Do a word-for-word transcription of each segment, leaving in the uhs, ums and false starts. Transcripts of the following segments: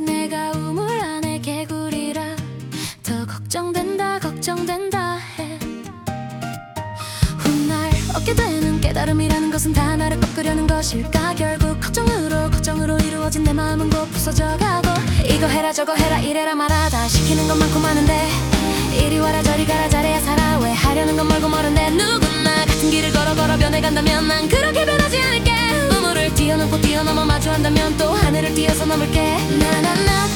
내가 우물 안에 개구리라 더 걱정된다 걱정된다 해. 훗날 얻게 되는 깨달음이라는 것은 다 나를 꺾으려는 것일까. 결국 걱정으로 걱정으로 이루어진 내 마음은 곧 부서져가고, 이거 해라 저거 해라 이래라 말하다 시키는 건 많고 많은데, 이리 와라 저리 가라 잘해야 살아. 왜 하려는 건 멀고 멀은데. 누구나 같은 길을 걸어 걸어 변해간다면 난 그렇게 변하지 않을게. 우물을 뛰어넘고 뛰어넘어 마주한다면 또 하늘을 뛰어서 넘을게. 나나나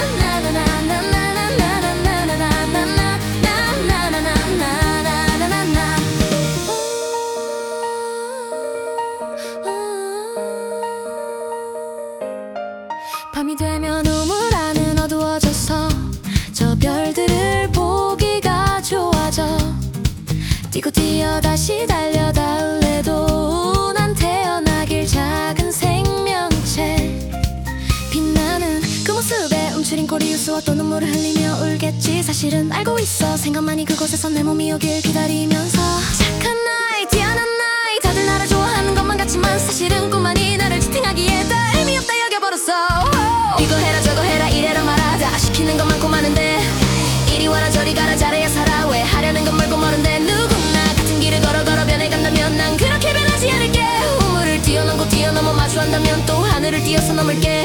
밤이 되면 우물 안은 어두워져서 저 별들을 보기가 좋아져. 뛰고 뛰어 다시 달려 닿을래도 난 태어나길 작은 생명체. 빛나는 그 모습에 움츠린 꼬리 유수와 또 눈물을 흘리며 울겠지. 사실은 알고 있어 생각만이 그곳에서 내 몸이 오길 기다리면서. 착한 나이 뛰어난 나이 다들 나를 좋아하는 것만 같지만 사실은 꿈만이 나를 지탱하기에 다 의미 없다 여겨버렸어. 이거 해라 저거 해라 이래라 말하다 시키는 건 많고 많은데, 이리 와라 저리 가라 잘해야 살아. 왜 하려는 건 멀고 멀은데. 누구나 같은 길을 걸어 걸어 변해간다면 난 그렇게 변하지 않을게. 우물을 뛰어넘고 뛰어넘어 마주한다면 또 하늘을 뛰어서 넘을게.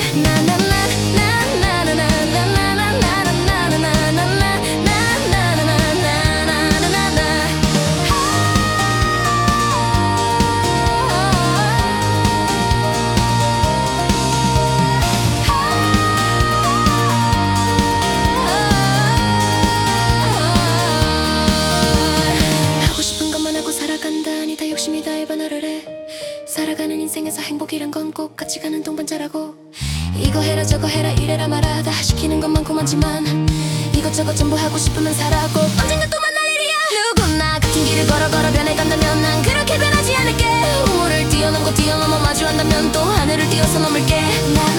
살아간다니 다 욕심이 다 일반화를 해. 살아가는 인생에서 행복이란 건 꼭 같이 가는 동반자라고. 이거 해라 저거 해라 이래라 말하다 시키는 건 많고 많지만 이것저것 전부 하고 싶으면 살아. 꼭 언젠가 또 만날 일이야. 누구나 같은 길을 걸어 걸어 변해간다면 난 그렇게 변하지 않을게. 우물을 뛰어넘고 뛰어넘어 마주한다면 또 하늘을 뛰어서 넘을게. 나